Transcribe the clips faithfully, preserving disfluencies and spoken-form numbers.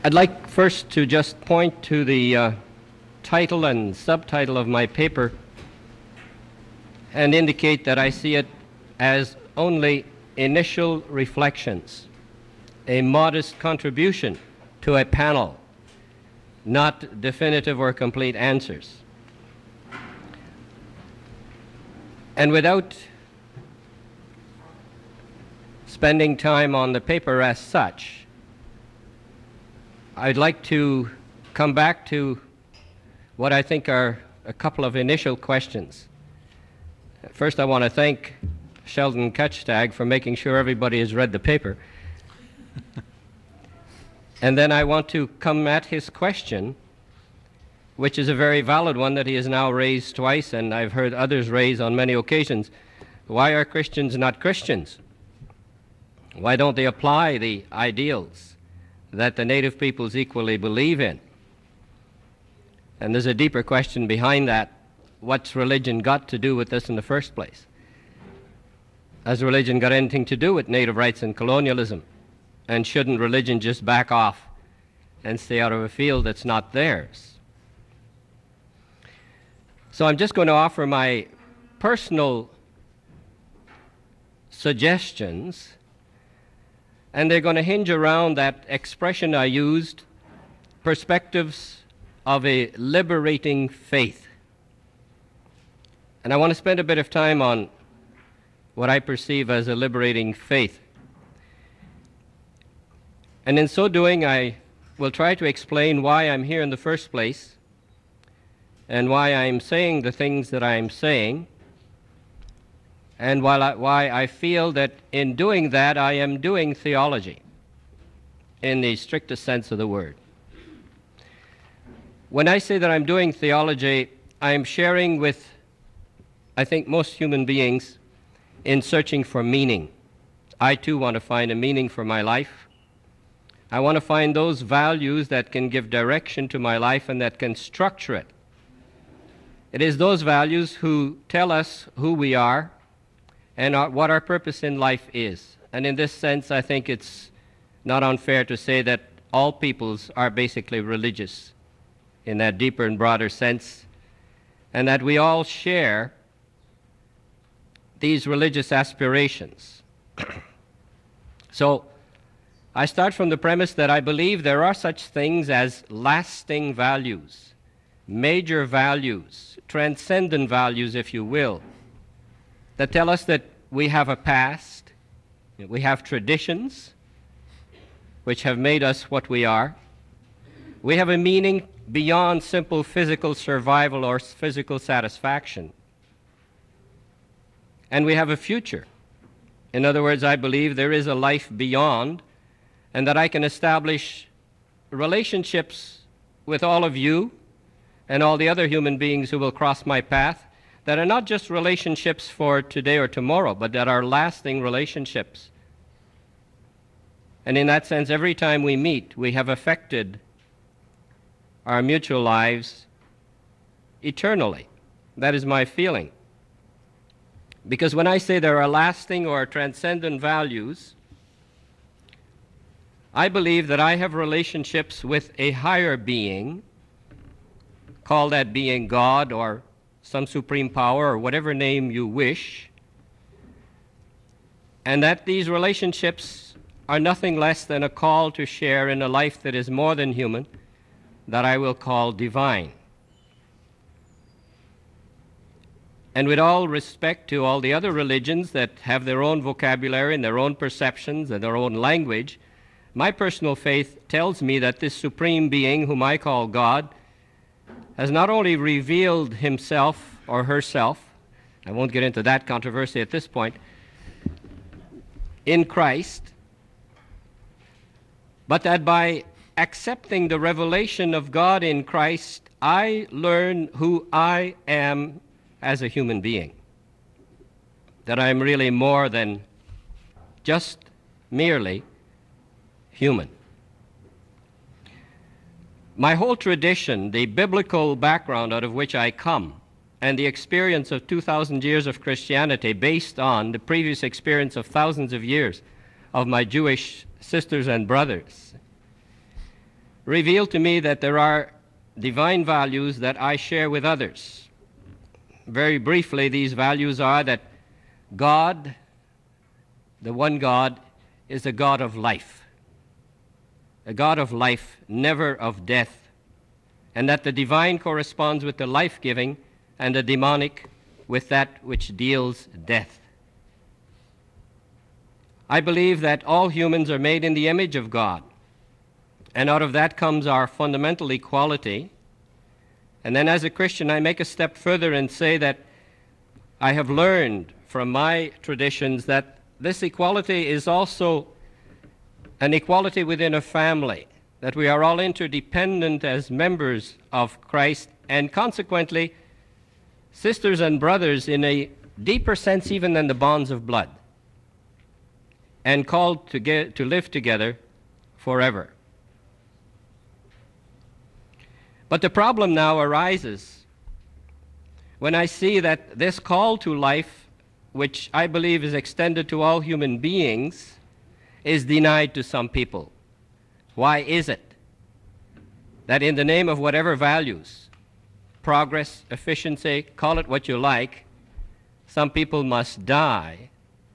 I'd like first to just point to the uh, title and subtitle of my paper and indicate that I see it as only initial reflections, a modest contribution to a panel, not definitive or complete answers. And without spending time on the paper as such, I'd like to come back to what I think are a couple of initial questions. First, I want to thank Sheldon Kutchtag for making sure everybody has read the paper. And then I want to come at his question, which is a very valid one that he has now raised twice, and I've heard others raise on many occasions. Why are Christians not Christians? Why don't they apply the ideals that the native peoples equally believe in? And there's a deeper question behind that. What's religion got to do with this in the first place? Has religion got anything to do with native rights and colonialism? And shouldn't religion just back off and stay out of a field that's not theirs? So I'm just going to offer my personal suggestions, and they're going to hinge around that expression I used, perspectives of a liberating faith. And I want to spend a bit of time on what I perceive as a liberating faith. And in so doing, I will try to explain why I'm here in the first place and why I'm saying the things that I'm saying, and while I, why I feel that in doing that I am doing theology in the strictest sense of the word. When I say that I'm doing theology, I'm sharing with, I think, most human beings in searching for meaning. I too want to find a meaning for my life. I want to find those values that can give direction to my life and that can structure it. It is those values who tell us who we are and our, what our purpose in life is. And in this sense, I think it's not unfair to say that all peoples are basically religious in that deeper and broader sense, and that we all share these religious aspirations. So I start from the premise that I believe there are such things as lasting values, major values, transcendent values, if you will, that tell us that we have a past, we have traditions which have made us what we are, we have a meaning beyond simple physical survival or physical satisfaction, and we have a future. In other words, I believe there is a life beyond, and that I can establish relationships with all of you and all the other human beings who will cross my path that are not just relationships for today or tomorrow, but that are lasting relationships. And in that sense, every time we meet, we have affected our mutual lives eternally. That is my feeling. Because when I say there are lasting or transcendent values, I believe that I have relationships with a higher being, call that being God or some supreme power or whatever name you wish, and that these relationships are nothing less than a call to share in a life that is more than human, that I will call divine. And with all respect to all the other religions that have their own vocabulary and their own perceptions and their own language, my personal faith tells me that this supreme being, whom I call God, has not only revealed himself or herself, I won't get into that controversy at this point, in Christ, but that by accepting the revelation of God in Christ, I learn who I am as a human being, that I am really more than just merely human. My whole tradition, the biblical background out of which I come, and the experience of two thousand years of Christianity based on the previous experience of thousands of years of my Jewish sisters and brothers, revealed to me that there are divine values that I share with others. Very briefly, these values are that God, the one God, is a God of life, a God of life, never of death, and that the divine corresponds with the life-giving and the demonic with that which deals death. I believe that all humans are made in the image of God, and out of that comes our fundamental equality. And then as a Christian, I make a step further and say that I have learned from my traditions that this equality is also an equality within a family, that we are all interdependent as members of Christ, and consequently, sisters and brothers in a deeper sense even than the bonds of blood, and called to, get, to live together forever. But the problem now arises when I see that this call to life, which I believe is extended to all human beings, is denied to some people. Why is it that in the name of whatever values, progress, efficiency, call it what you like, some people must die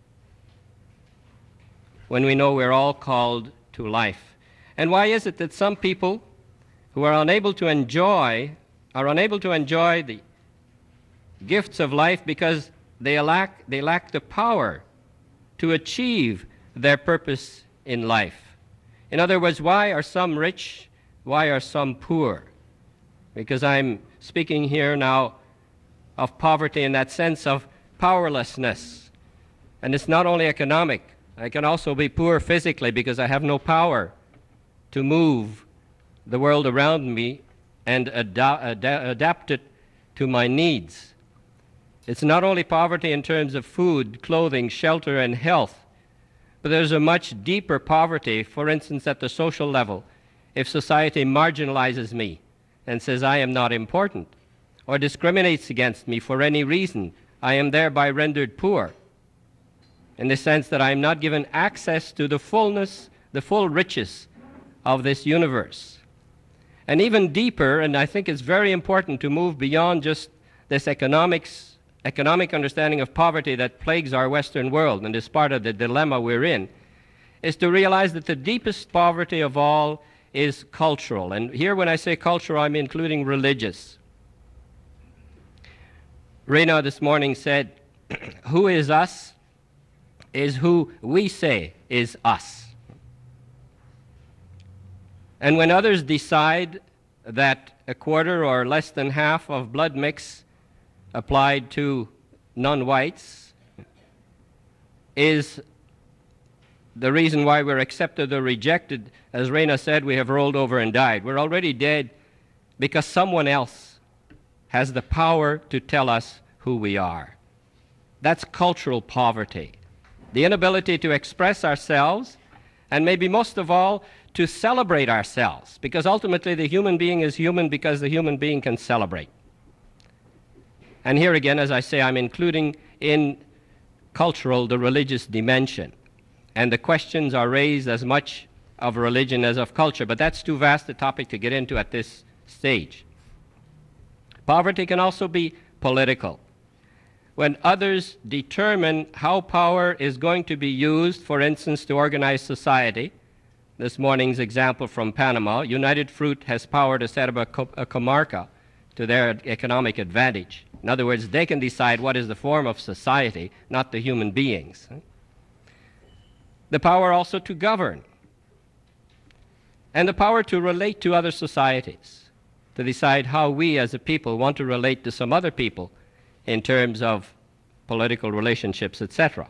when we know we're all called to life? And why is it that some people who are unable to enjoy, are unable to enjoy the gifts of life because they lack, they lack the power to achieve their purpose in life? In other words, why are some rich? Why are some poor? Because I'm speaking here now of poverty in that sense of powerlessness. And it's not only economic. I can also be poor physically because I have no power to move the world around me and ada- ada- adapt it to my needs. It's not only poverty in terms of food, clothing, shelter, and health, but there's a much deeper poverty, for instance, at the social level. If society marginalizes me and says I am not important, or discriminates against me for any reason, I am thereby rendered poor, in the sense that I am not given access to the fullness, the full riches of this universe. And even deeper, and I think it's very important to move beyond just this economics, economic understanding of poverty that plagues our Western world and is part of the dilemma we're in, is to realize that the deepest poverty of all is cultural. And here when I say cultural, I'm including religious. Rena this morning said, who is us is who we say is us. And when others decide that a quarter or less than half of blood mix applied to non-whites is the reason why we're accepted or rejected, as Rena said, we have rolled over and died. We're already dead because someone else has the power to tell us who we are. That's cultural poverty. The inability to express ourselves, and maybe most of all, to celebrate ourselves, because ultimately the human being is human because the human being can celebrate. And here again, as I say, I'm including in cultural the religious dimension. And the questions are raised as much of religion as of culture, but that's too vast a topic to get into at this stage. Poverty can also be political. When others determine how power is going to be used, for instance, to organize society, this morning's example from Panama, United Fruit has power to set up a, co- a comarca to their economic advantage. In other words, they can decide what is the form of society, not the human beings. The power also to govern, and the power to relate to other societies, to decide how we as a people want to relate to some other people in terms of political relationships, et cetera.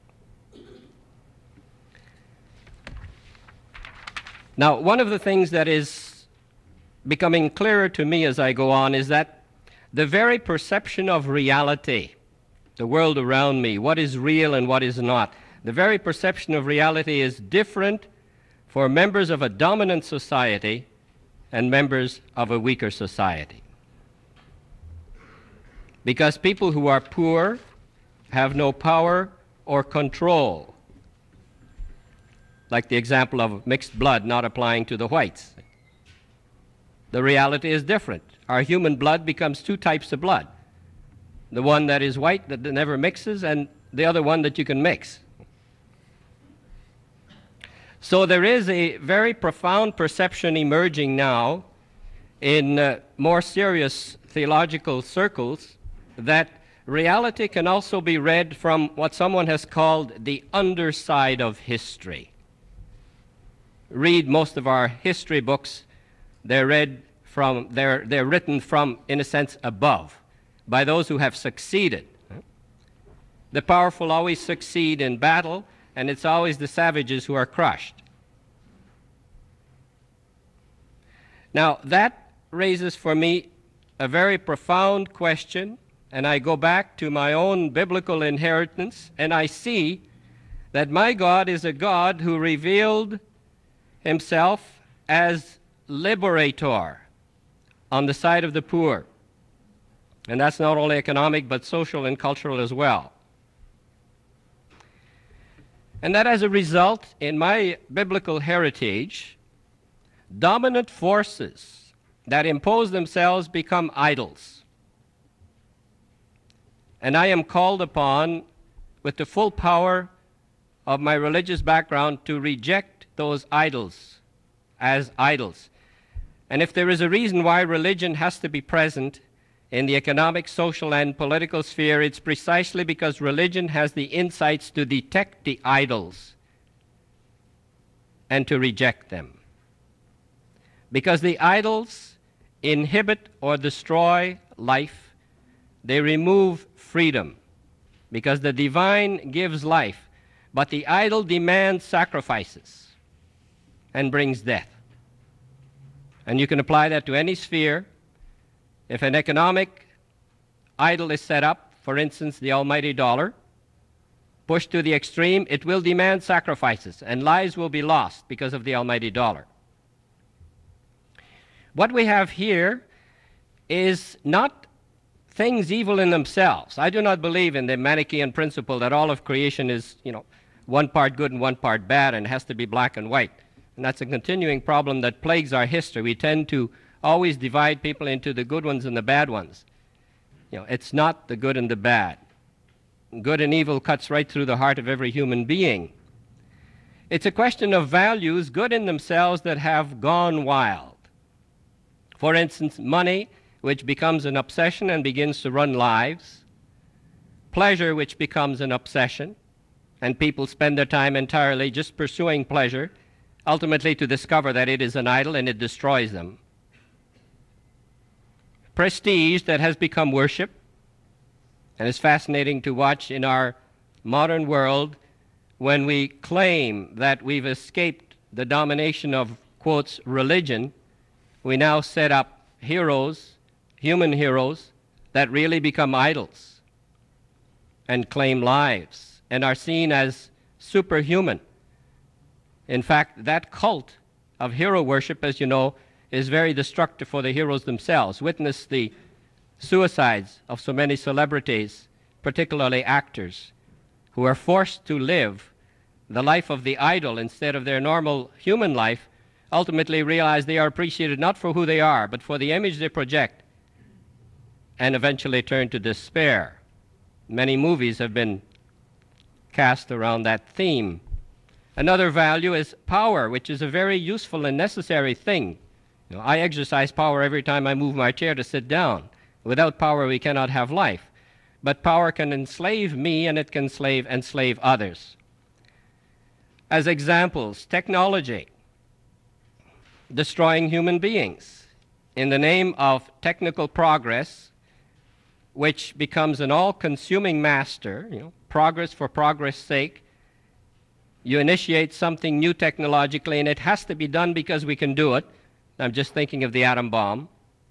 Now, one of the things that is becoming clearer to me as I go on is that the very perception of reality, the world around me, what is real and what is not, the very perception of reality is different for members of a dominant society and members of a weaker society. Because people who are poor have no power or control, like the example of mixed blood not applying to the whites. The reality is different. Our human blood becomes two types of blood. The one that is white that never mixes, and the other one that you can mix. So there is a very profound perception emerging now in uh, more serious theological circles that reality can also be read from what someone has called the underside of history. Read most of our history books. They're read from, they're, they're written from, in a sense, above, by those who have succeeded. The powerful always succeed in battle, and it's always the savages who are crushed. Now, that raises for me a very profound question, and I go back to my own biblical inheritance, and I see that my God is a God who revealed himself as liberator on the side of the poor. And that's not only economic, but social and cultural as well. And that as a result, in my biblical heritage, dominant forces that impose themselves become idols. And I am called upon, with the full power of my religious background, to reject those idols as idols. And if there is a reason why religion has to be present in the economic, social, and political sphere, it's precisely because religion has the insights to detect the idols and to reject them. Because the idols inhibit or destroy life, they remove freedom, because the divine gives life, but the idol demands sacrifices and brings death. And you can apply that to any sphere. If an economic idol is set up, for instance, the almighty dollar, pushed to the extreme, it will demand sacrifices, and lives will be lost because of the almighty dollar. What we have here is not things evil in themselves. I do not believe in the Manichaean principle that all of creation is, you know, one part good and one part bad and has to be black and white. And that's a continuing problem that plagues our history. We tend to always divide people into the good ones and the bad ones. You know, it's not the good and the bad. Good and evil cuts right through the heart of every human being. It's a question of values, good in themselves, that have gone wild. For instance, money, which becomes an obsession and begins to run lives. Pleasure, which becomes an obsession, and people spend their time entirely just pursuing pleasure, ultimately to discover that it is an idol and it destroys them. Prestige that has become worship, and it's fascinating to watch in our modern world when we claim that we've escaped the domination of, quotes, religion. We now set up heroes, human heroes, that really become idols and claim lives and are seen as superhuman. In fact, that cult of hero worship, as you know, is very destructive for the heroes themselves. Witness the suicides of so many celebrities, particularly actors, who are forced to live the life of the idol instead of their normal human life, ultimately realize they are appreciated not for who they are, but for the image they project, and eventually turn to despair. Many movies have been cast around that theme. Another value is power, which is a very useful and necessary thing. You know, I exercise power every time I move my chair to sit down. Without power, we cannot have life. But power can enslave me, and it can slave, enslave others. As examples, technology, destroying human beings in the name of technical progress, which becomes an all-consuming master, you know, progress for progress' sake. You initiate something new technologically, and it has to be done because we can do it. I'm just thinking of the atom bomb.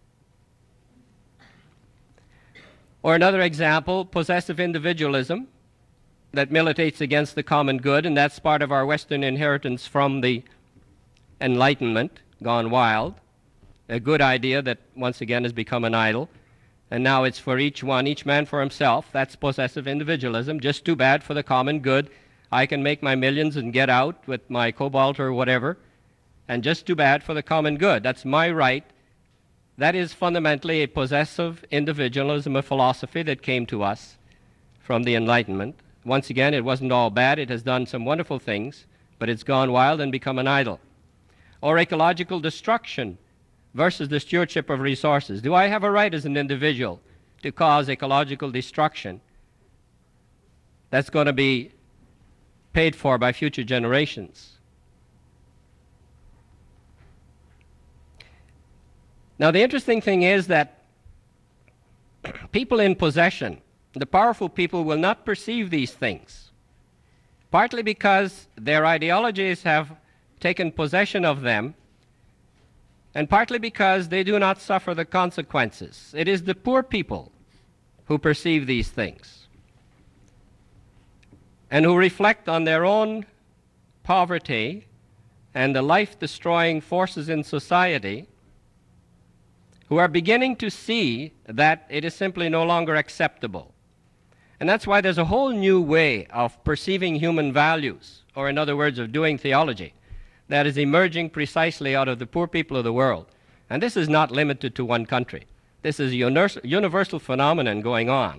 Or another example, possessive individualism that militates against the common good, and that's part of our Western inheritance from the Enlightenment gone wild. A good idea that once again has become an idol. And now it's for each one, each man for himself. That's possessive individualism. Just too bad for the common good. I can make my millions and get out with my cobalt or whatever. And just too bad for the common good. That's my right That is fundamentally a possessive individualism of philosophy that came to us from the Enlightenment. Once again, it wasn't all bad. It has done some wonderful things, but it's gone wild and become an idol. Or ecological destruction versus the stewardship of resources. Do I have a right as an individual to cause ecological destruction that's going to be paid for by future generations? Now, the interesting thing is that people in possession, the powerful people, will not perceive these things, partly because their ideologies have taken possession of them, and partly because they do not suffer the consequences. It is the poor people who perceive these things and who reflect on their own poverty and the life-destroying forces in society, who are beginning to see that it is simply no longer acceptable. And that's why there's a whole new way of perceiving human values, or in other words, of doing theology, that is emerging precisely out of the poor people of the world. And this is not limited to one country. This is a universal phenomenon going on.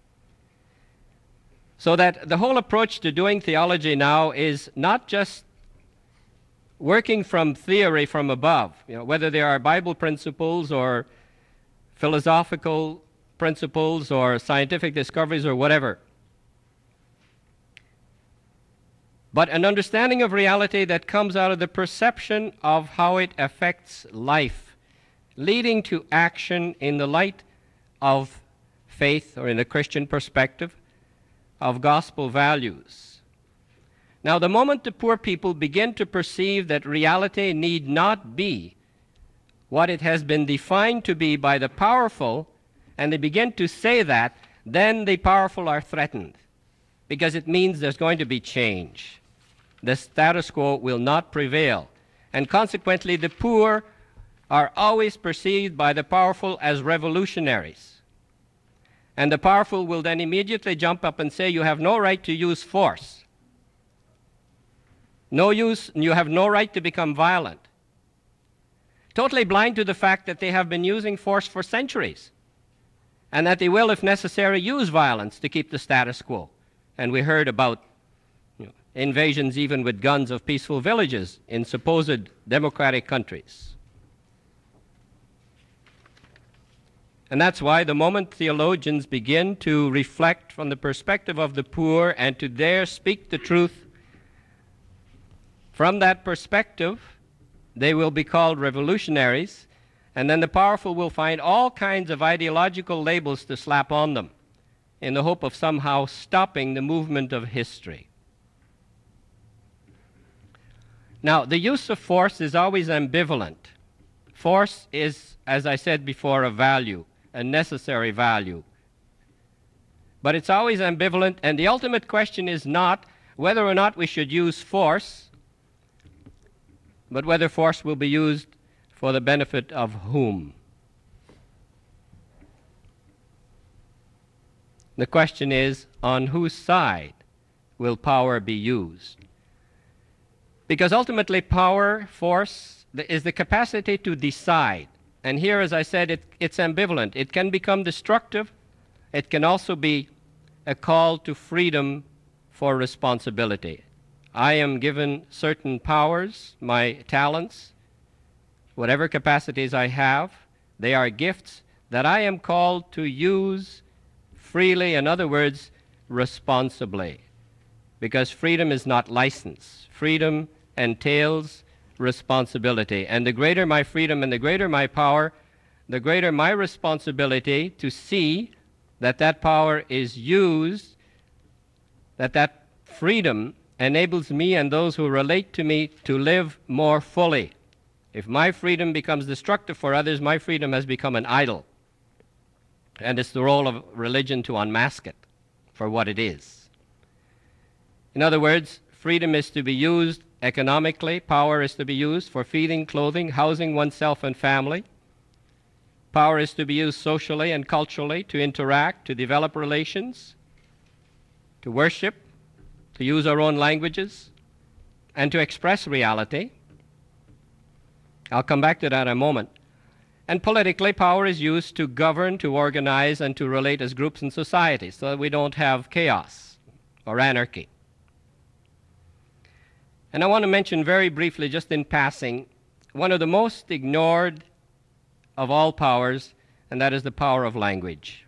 So that the whole approach to doing theology now is not just working from theory from above, you know, whether they are Bible principles or philosophical principles or scientific discoveries or whatever, but an understanding of reality that comes out of the perception of how it affects life, leading to action in the light of faith, or in a Christian perspective, of gospel values. Now, the moment the poor people begin to perceive that reality need not be what it has been defined to be by the powerful, and they begin to say that, then the powerful are threatened, because it means there's going to be change. The status quo will not prevail, and consequently the poor are always perceived by the powerful as revolutionaries. And the powerful will then immediately jump up and say, you have no right to use force. No use, you have no right to become violent. Totally blind to the fact that they have been using force for centuries, and that they will, if necessary, use violence to keep the status quo. And we heard about you know, invasions even with guns of peaceful villages in supposed democratic countries. And that's why the moment theologians begin to reflect from the perspective of the poor and to dare speak the truth from that perspective, they will be called revolutionaries, and then the powerful will find all kinds of ideological labels to slap on them in the hope of somehow stopping the movement of history. Now, the use of force is always ambivalent. Force is, as I said before, a value, a necessary value. But it's always ambivalent, and the ultimate question is not whether or not we should use force, but whether force will be used for the benefit of whom. The question is, on whose side will power be used? Because ultimately power, force, is the capacity to decide. And here, as I said, it, it's ambivalent. It can become destructive. It can also be a call to freedom for responsibility. I am given certain powers, my talents, whatever capacities I have. They are gifts that I am called to use freely, in other words, responsibly. Because freedom is not license. Freedom entails responsibility. And the greater my freedom and the greater my power, the greater my responsibility to see that that power is used, that that freedom enables me and those who relate to me to live more fully. If my freedom becomes destructive for others, my freedom has become an idol. And it's the role of religion to unmask it for what it is. In other words, freedom is to be used economically, power is to be used for feeding, clothing, housing oneself and family. Power is to be used socially and culturally to interact, to develop relations, to worship, to use our own languages, and to express reality. I'll come back to that in a moment. And politically, power is used to govern, to organize, and to relate as groups in society so that we don't have chaos or anarchy. And I want to mention very briefly, just in passing, one of the most ignored of all powers, and that is the power of language.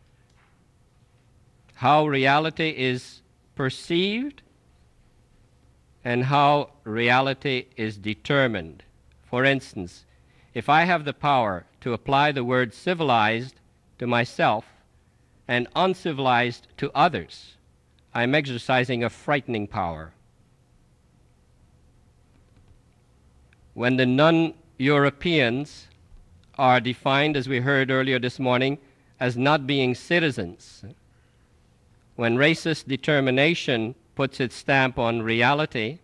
How reality is perceived and how reality is determined. For instance, if I have the power to apply the word civilized to myself and uncivilized to others, I am exercising a frightening power. When the non-Europeans are defined, as we heard earlier this morning, as not being citizens, when racist determination puts its stamp on reality,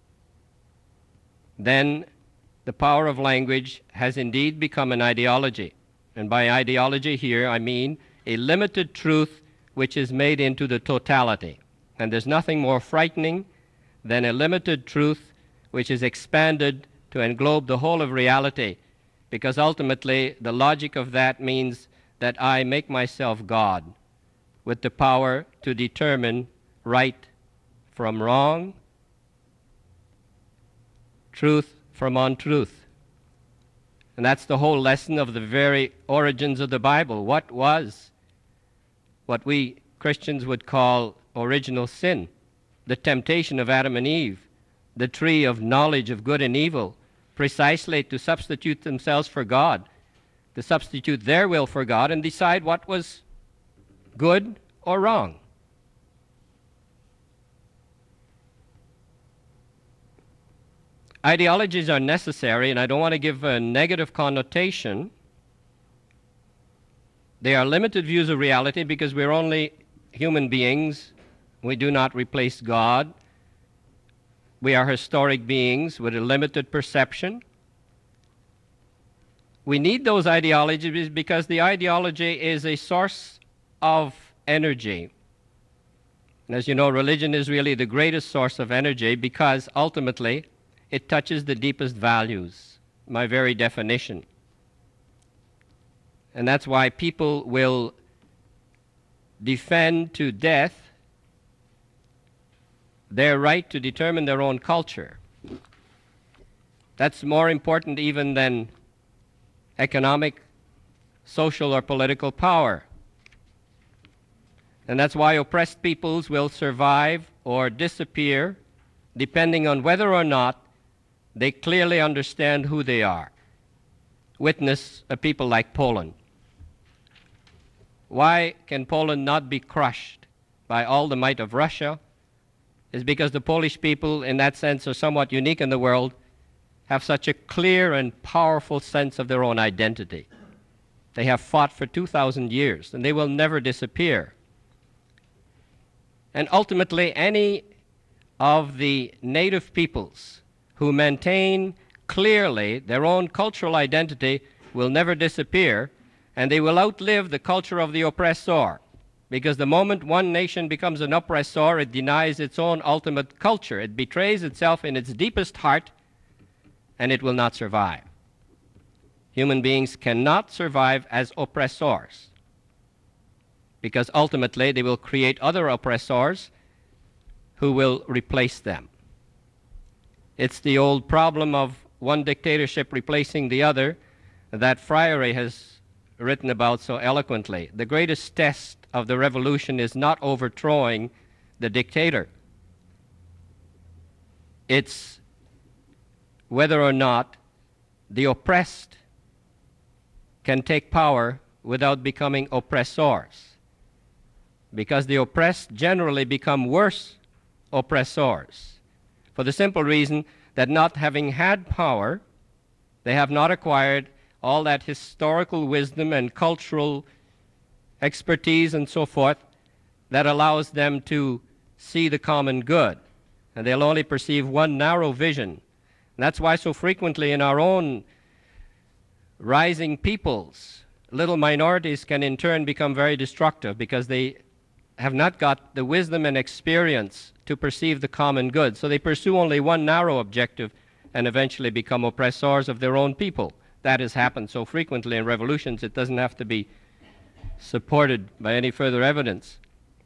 then the power of language has indeed become an ideology. And by ideology here, I mean a limited truth which is made into the totality. And there's nothing more frightening than a limited truth which is expanded to englobe the whole of reality, because ultimately the logic of that means that I make myself God with the power to determine right from wrong, truth from untruth. And that's the whole lesson of the very origins of the Bible. What was what we Christians would call original sin? The temptation of Adam and Eve, the tree of knowledge of good and evil, precisely to substitute themselves for God, to substitute their will for God and decide what was good or wrong. Ideologies are necessary, and I don't want to give a negative connotation. They are limited views of reality because we're only human beings. We do not replace God. We are historic beings with a limited perception. We need those ideologies because the ideology is a source of energy. And as you know, religion is really the greatest source of energy because ultimately it touches the deepest values, my very definition. And that's why people will defend to death their right to determine their own culture. That's more important even than economic, social, or political power. And that's why oppressed peoples will survive or disappear depending on whether or not they clearly understand who they are. Witness a people like Poland. Why can Poland not be crushed by all the might of Russia? Is because the Polish people, in that sense, are somewhat unique in the world, have such a clear and powerful sense of their own identity. They have fought for two thousand years, and they will never disappear. And ultimately, any of the native peoples who maintain clearly their own cultural identity will never disappear, and they will outlive the culture of the oppressor. Because the moment one nation becomes an oppressor, it denies its own ultimate culture. It betrays itself in its deepest heart, and it will not survive. Human beings cannot survive as oppressors, because ultimately they will create other oppressors who will replace them. It's the old problem of one dictatorship replacing the other that Freire has written about so eloquently. The greatest test of the revolution is not overthrowing the dictator. It's whether or not the oppressed can take power without becoming oppressors. Because the oppressed generally become worse oppressors, for the simple reason that not having had power, they have not acquired all that historical wisdom and cultural expertise and so forth that allows them to see the common good. And they'll only perceive one narrow vision. And that's why so frequently in our own rising peoples, little minorities can in turn become very destructive because they have not got the wisdom and experience to perceive the common good. So they pursue only one narrow objective and eventually become oppressors of their own people. that has happened so frequently in revolutions, it doesn't have to be supported by any further evidence.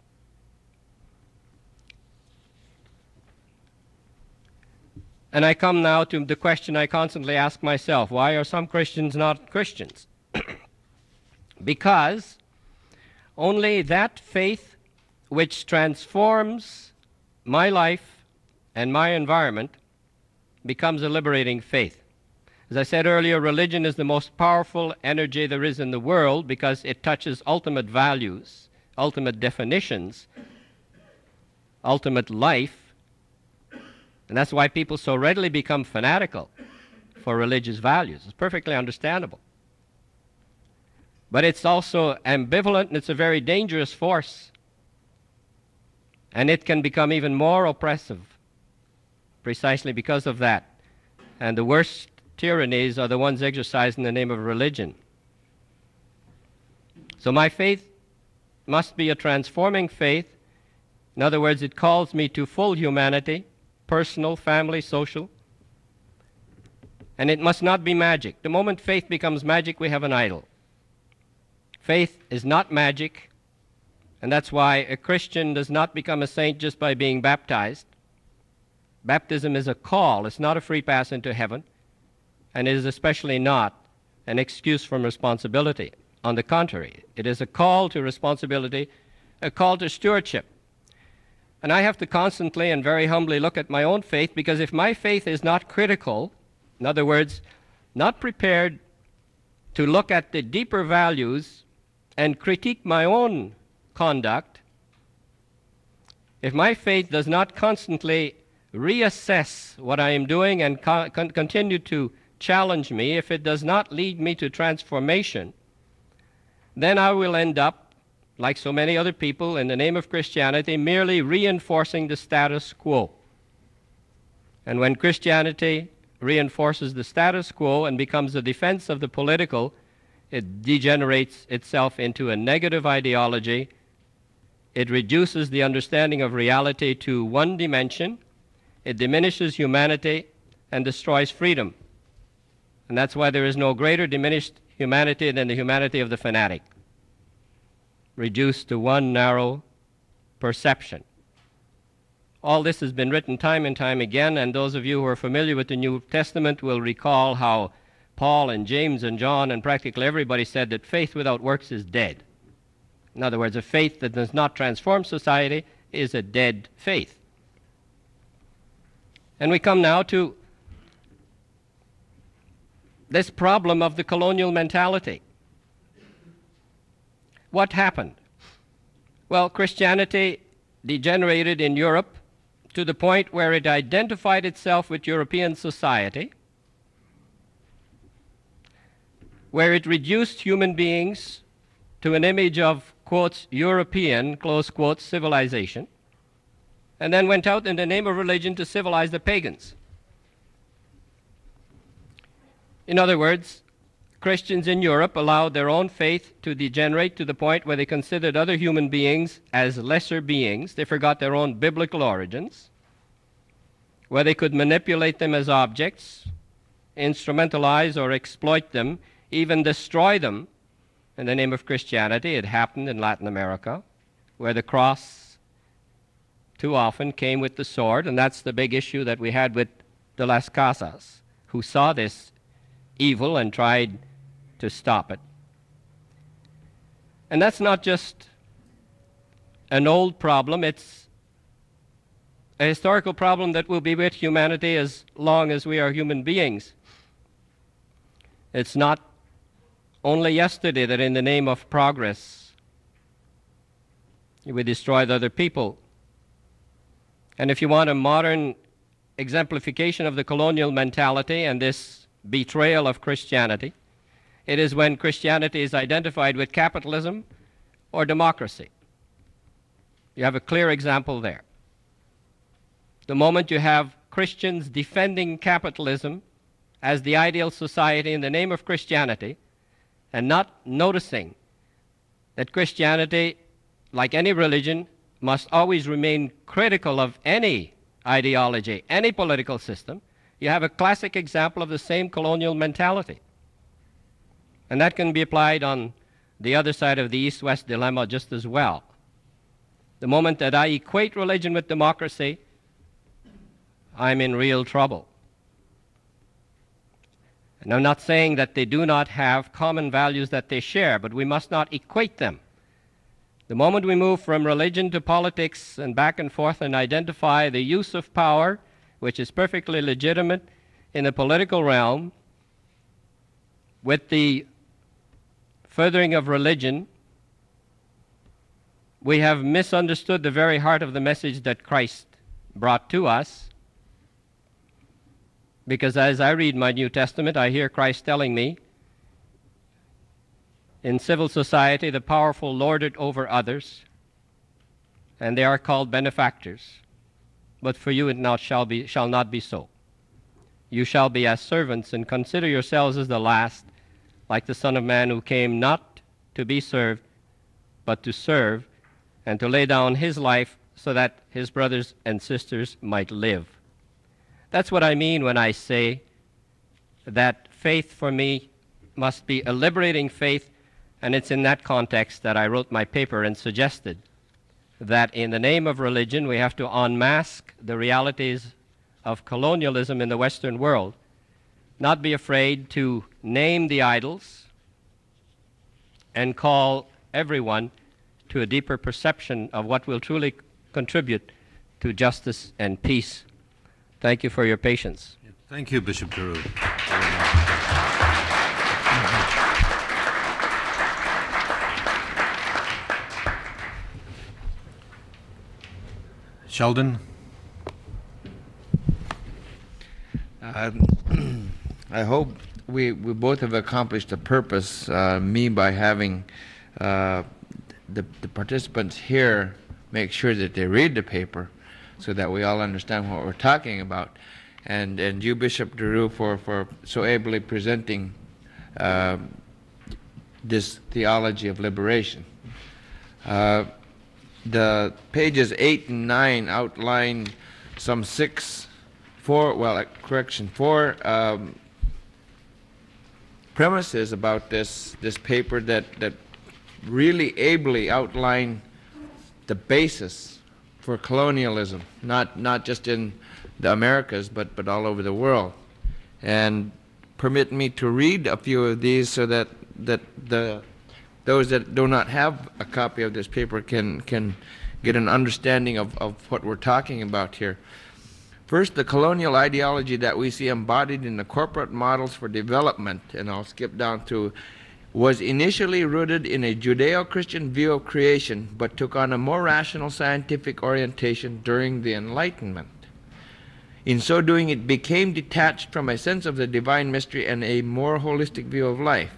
And I come now to the question I constantly ask myself: why are some Christians not Christians? Because only that faith which transforms my life and my environment becomes a liberating faith. As I said earlier, religion is the most powerful energy there is in the world because it touches ultimate values, ultimate definitions, ultimate life. And that's why people so readily become fanatical for religious values. It's perfectly understandable. But it's also ambivalent, and it's a very dangerous force. And it can become even more oppressive precisely because of that. And the worst tyrannies are the ones exercised in the name of religion. So my faith must be a transforming faith. In other words, it calls me to full humanity, personal, family, social. And it must not be magic. The moment faith becomes magic, we have an idol. Faith is not magic, and that's why a Christian does not become a saint just by being baptized. Baptism is a call. It's not a free pass into heaven, and it is especially not an excuse from responsibility. On the contrary, it is a call to responsibility, a call to stewardship. And I have to constantly and very humbly look at my own faith, because if my faith is not critical, in other words, not prepared to look at the deeper values and critique my own conduct, if my faith does not constantly reassess what I am doing and co- con- continue to challenge me, if it does not lead me to transformation, then I will end up, like so many other people, in the name of Christianity, merely reinforcing the status quo. And when Christianity reinforces the status quo and becomes a defense of the political, it degenerates itself into a negative ideology. It reduces the understanding of reality to one dimension. It diminishes humanity and destroys freedom. And that's why there is no greater diminished humanity than the humanity of the fanatic, reduced to one narrow perception. All this has been written time and time again, and those of you who are familiar with the New Testament will recall how Paul and James and John and practically everybody said that faith without works is dead. In other words, a faith that does not transform society is a dead faith. And we come now to this problem of the colonial mentality. What happened? Well, Christianity degenerated in Europe to the point where it identified itself with European society, where it reduced human beings to an image of, quotes, European, close quotes, civilization, and then went out in the name of religion to civilize the pagans. In other words, Christians in Europe allowed their own faith to degenerate to the point where they considered other human beings as lesser beings. They forgot their own biblical origins, where they could manipulate them as objects, instrumentalize or exploit them, even destroy them in the name of Christianity. It happened in Latin America, where the cross too often came with the sword, and that's the big issue that we had with the Las Casas, who saw this evil and tried to stop it. And that's not just an old problem, it's a historical problem that will be with humanity as long as we are human beings. It's not only yesterday that in the name of progress we destroyed other people. And if you want a modern exemplification of the colonial mentality and this betrayal of Christianity, it is when Christianity is identified with capitalism or democracy. You have a clear example there. The moment you have Christians defending capitalism as the ideal society in the name of Christianity, and not noticing that Christianity, like any religion, must always remain critical of any ideology, any political system, you have a classic example of the same colonial mentality. And that can be applied on the other side of the East-West dilemma just as well. The moment that I equate religion with democracy, I'm in real trouble. And I'm not saying that they do not have common values that they share, but we must not equate them. The moment we move from religion to politics and back and forth and identify the use of power, which is perfectly legitimate in the political realm, with the furthering of religion, we have misunderstood the very heart of the message that Christ brought to us. Because as I read my New Testament, I hear Christ telling me, in civil society, the powerful lord it over others, and they are called benefactors. But for you it not shall be, shall not be so. You shall be as servants, and consider yourselves as the last, like the Son of Man, who came not to be served, but to serve, and to lay down his life so that his brothers and sisters might live. That's what I mean when I say that faith for me must be a liberating faith, and it's in that context that I wrote my paper and suggested that in the name of religion we have to unmask the realities of colonialism in the Western world, not be afraid to name the idols, and call everyone to a deeper perception of what will truly contribute to justice and peace. Thank you for your patience. Thank you, Bishop Giroux. Sheldon? Uh, I hope we, we both have accomplished the purpose, uh, me by having uh, the, the participants here make sure that they read the paper so that we all understand what we're talking about, and, and you, Bishop Giroux, for, for so ably presenting uh, this theology of liberation. Uh, the pages eight and nine outline some six, four, well, uh, correction, four um, premises about this, this paper that, that really ably outline the basis for colonialism, not, not just in the Americas, but, but all over the world. And permit me to read a few of these so that, that the, those that do not have a copy of this paper can, can get an understanding of, of what we're talking about here. First, the colonial ideology that we see embodied in the corporate models for development, and I'll skip down to, was initially rooted in a Judeo-Christian view of creation, but took on a more rational scientific orientation during the Enlightenment. In so doing, it became detached from a sense of the divine mystery and a more holistic view of life.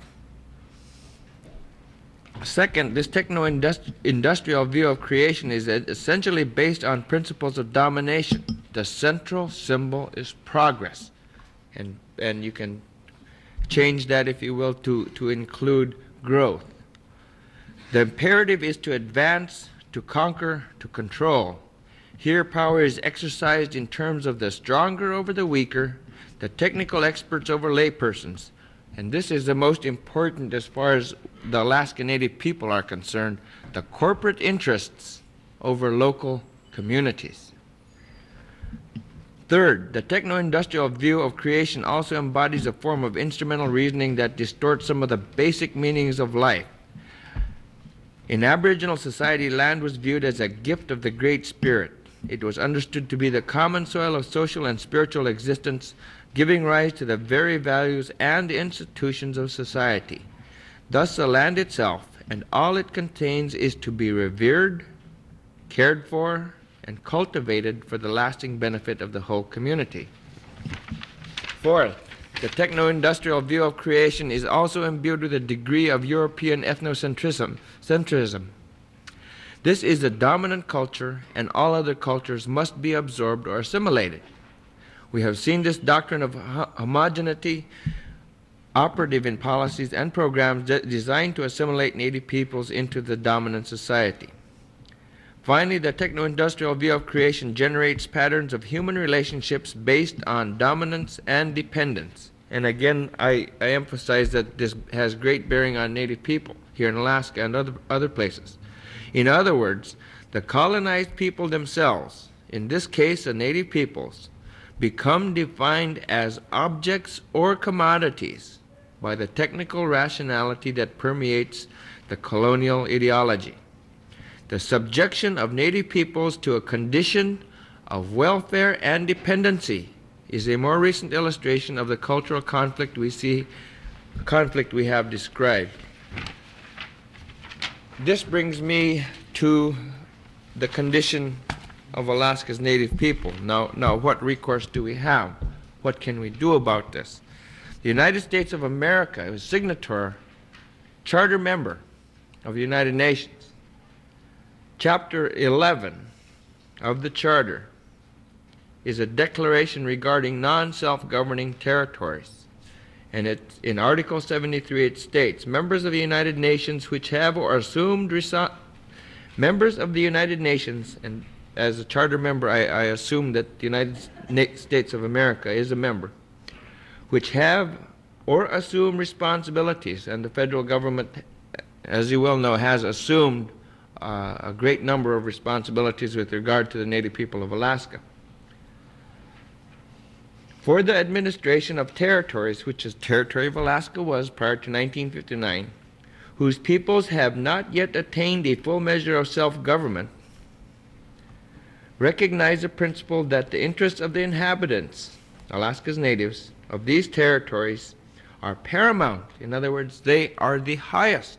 Second, this techno-industrial view of creation is essentially based on principles of domination. The central symbol is progress, and, and you can change that, if you will, to, to include growth. The imperative is to advance, to conquer, to control. Here, power is exercised in terms of the stronger over the weaker, the technical experts over laypersons. And this is the most important as far as the Alaska Native people are concerned, the corporate interests over local communities. Third, the techno-industrial view of creation also embodies a form of instrumental reasoning that distorts some of the basic meanings of life. In Aboriginal society, land was viewed as a gift of the Great Spirit. It was understood to be the common soil of social and spiritual existence, giving rise to the very values and institutions of society. Thus, the land itself and all it contains is to be revered, cared for, and cultivated for the lasting benefit of the whole community. Fourth, the techno-industrial view of creation is also imbued with a degree of European ethnocentrism. Centrism. This is the dominant culture, and all other cultures must be absorbed or assimilated. We have seen this doctrine of homogeneity operative in policies and programs de- designed to assimilate Native peoples into the dominant society. Finally, the techno-industrial view of creation generates patterns of human relationships based on dominance and dependence, And again, I, I emphasize that this has great bearing on Native people here in Alaska and other, other places. In other words, the colonized people themselves, in this case the Native peoples, become defined as objects or commodities by the technical rationality that permeates the colonial ideology. The subjection of Native peoples to a condition of welfare and dependency is a more recent illustration of the cultural conflict we see, conflict we have described. This brings me to the condition of Alaska's Native people. Now, now, what recourse do we have? What can we do about this? The United States of America is signatory, charter member of the United Nations. Chapter eleven of the Charter is a declaration regarding non-self-governing territories. And it, in Article seventy-three it states, members of the United Nations which have or assumed reso- members of the United Nations, and as a charter member I, I assume that the United States of America is a member, which have or assume responsibilities, and the federal government, as you well know, has assumed uh, a great number of responsibilities with regard to the Native people of Alaska. For the administration of territories, which is territory of Alaska was prior to nineteen fifty-nine, whose peoples have not yet attained a full measure of self-government, recognize the principle that the interests of the inhabitants, Alaska's natives, of these territories are paramount. In other words, they are the highest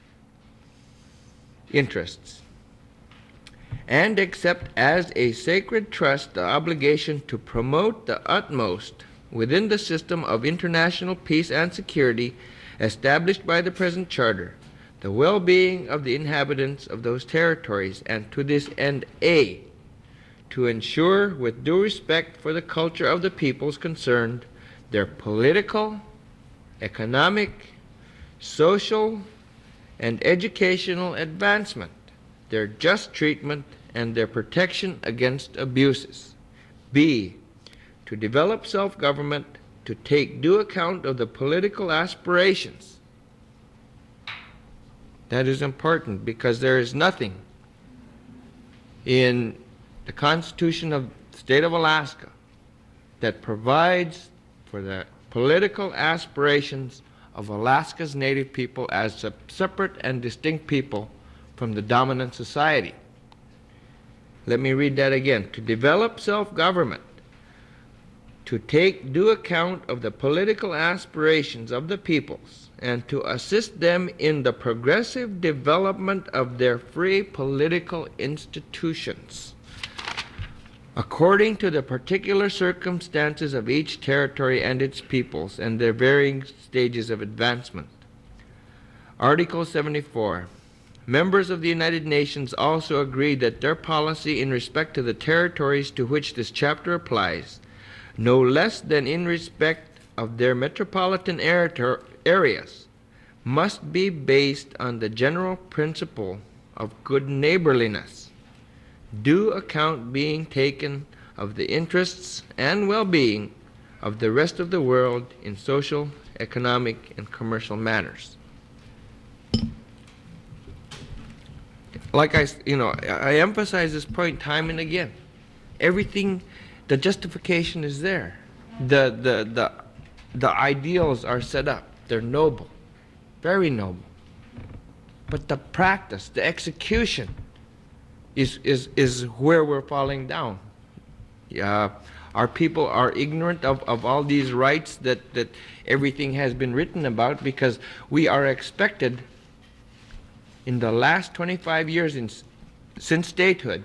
interests, and accept as a sacred trust the obligation to promote the utmost within the system of international peace and security established by the present charter, the well-being of the inhabitants of those territories, and to this end, A, to ensure with due respect for the culture of the peoples concerned, their political, economic, social, and educational advancement, their just treatment, and their protection against abuses. B, to develop self-government, to take due account of the political aspirations. That is important because there is nothing in the Constitution of the State of Alaska that provides for the political aspirations of Alaska's Native people as a separate and distinct people from the dominant society. Let me read that again. To develop self-government, to take due account of the political aspirations of the peoples, and to assist them in the progressive development of their free political institutions, according to the particular circumstances of each territory and its peoples and their varying stages of advancement. Article seventy-four. Members of the United Nations also agree that their policy in respect to the territories to which this chapter applies, no less than in respect of their metropolitan areas, must be based on the general principle of good neighborliness, due account being taken of the interests and well-being of the rest of the world in social, economic, and commercial matters. Like I, you know, I emphasize this point time and again. Everything, the justification is there. The, the, the, the ideals are set up. They're noble, very noble. But the practice, the execution, is, is, is where we're falling down. Yeah, our people are ignorant of, of all these rights that, that everything has been written about, because we are expected in the last twenty-five years in, since statehood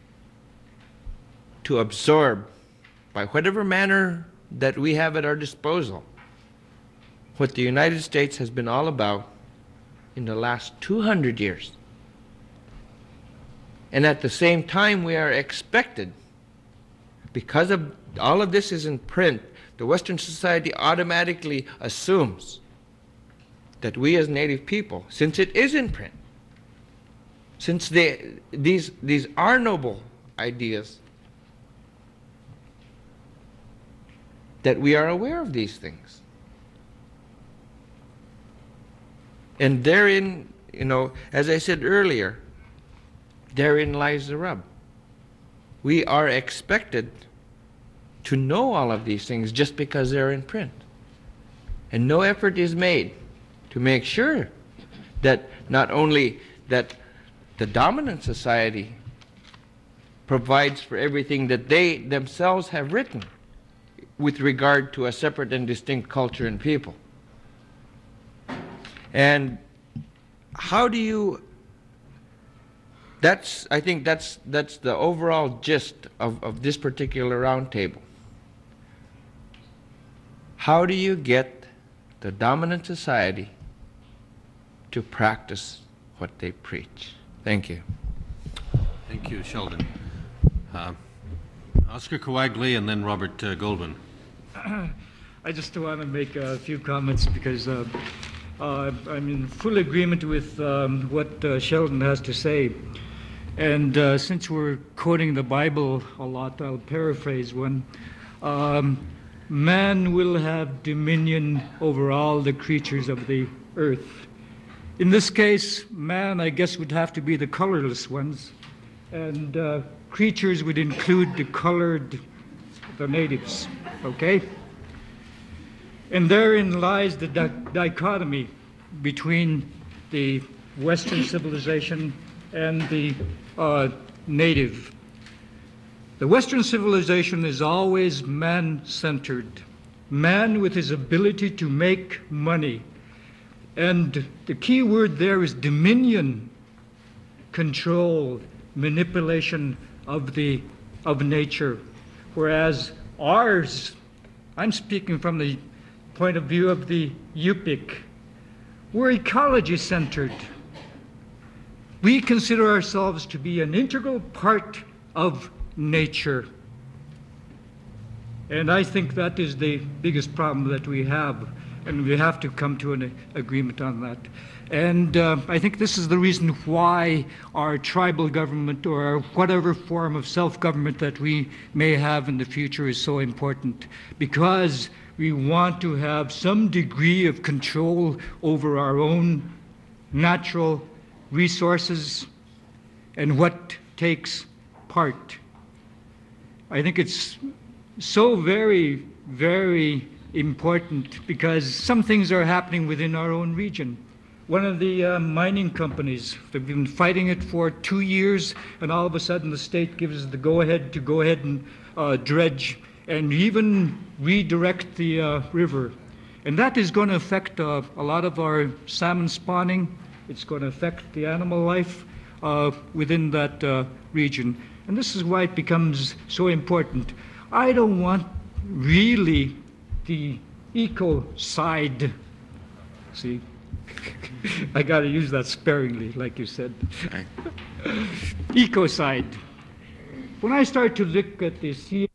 to absorb, by whatever manner that we have at our disposal, what the United States has been all about in the last two hundred years. And at the same time, we are expected, because of all of this is in print, the Western society automatically assumes that we as Native people, since it is in print, since they, these, these are noble ideas, that we are aware of these things. And therein, you know, as I said earlier, therein lies the rub. We are expected to know all of these things just because they're in print. And no effort is made to make sure that not only that the dominant society provides for everything that they themselves have written with regard to a separate and distinct culture and people. And how do you, that's, I think that's, that's the overall gist of, of this particular roundtable. How do you get the dominant society to practice what they preach? Thank you. Thank you, Sheldon. Uh, Oscar Coagley and then Robert uh, Goldwyn. I just want to make a few comments because uh, uh, I'm in full agreement with um, what uh, Sheldon has to say. And uh, since we're quoting the Bible a lot, I'll paraphrase one. Um, Man will have dominion over all the creatures of the earth. In this case, man, I guess, would have to be the colorless ones, and uh, creatures would include the colored, the natives, okay? And therein lies the di- dichotomy between the Western civilization and the uh, native. The Western civilization is always man-centered, man with his ability to make money. And the key word there is dominion, control, manipulation of the of nature. Whereas ours, I'm speaking from the point of view of the Yupik, we're ecology-centered. We consider ourselves to be an integral part of nature. And I think that is the biggest problem that we have, and we have to come to an agreement on that. And uh, I think this is the reason why our tribal government or whatever form of self-government that we may have in the future is so important, because we want to have some degree of control over our own natural resources and what takes part. I think it's so very, very important because some things are happening within our own region. One of the uh, mining companies, they've been fighting it for two years, and all of a sudden the state gives the go-ahead to go ahead and uh, dredge and even redirect the uh, river. And that is going to affect uh, a lot of our salmon spawning. It's going to affect the animal life uh, within that uh, region. And this is why it becomes so important. I don't want really the eco-side. See, I got to use that sparingly, like you said. Eco-side. When I start to look at this,